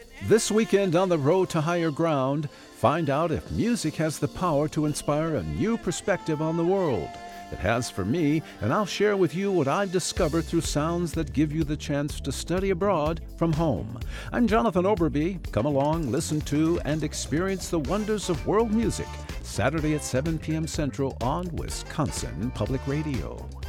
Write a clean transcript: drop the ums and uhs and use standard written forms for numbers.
This weekend on the Road to Higher Ground, find out if music has the power to inspire a new perspective on the world. It has for me, and I'll share with you what I've discovered through sounds that give you the chance to study abroad from home. I'm Jonathan Oberby. Come along, listen to, and experience the wonders of world music, Saturday at 7 p.m. Central on Wisconsin Public Radio.